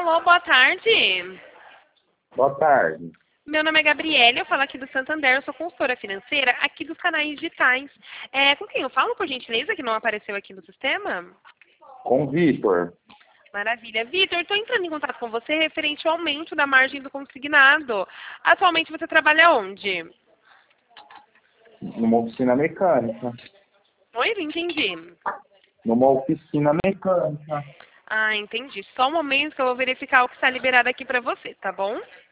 Alô, boa tarde. Boa tarde. Meu nome é Gabriela, eu falo aqui do Santander, eu sou consultora financeira aqui dos canais digitais. Com quem eu falo, por gentileza, que não apareceu aqui no sistema? Com o Vitor. Maravilha. Vitor, estou entrando em contato com você referente ao aumento da margem do consignado. Atualmente você trabalha onde? Numa oficina mecânica. Oi, não entendi. Numa oficina mecânica. Ah, entendi. Só um momento que eu vou verificar o que está liberado aqui para você, tá bom?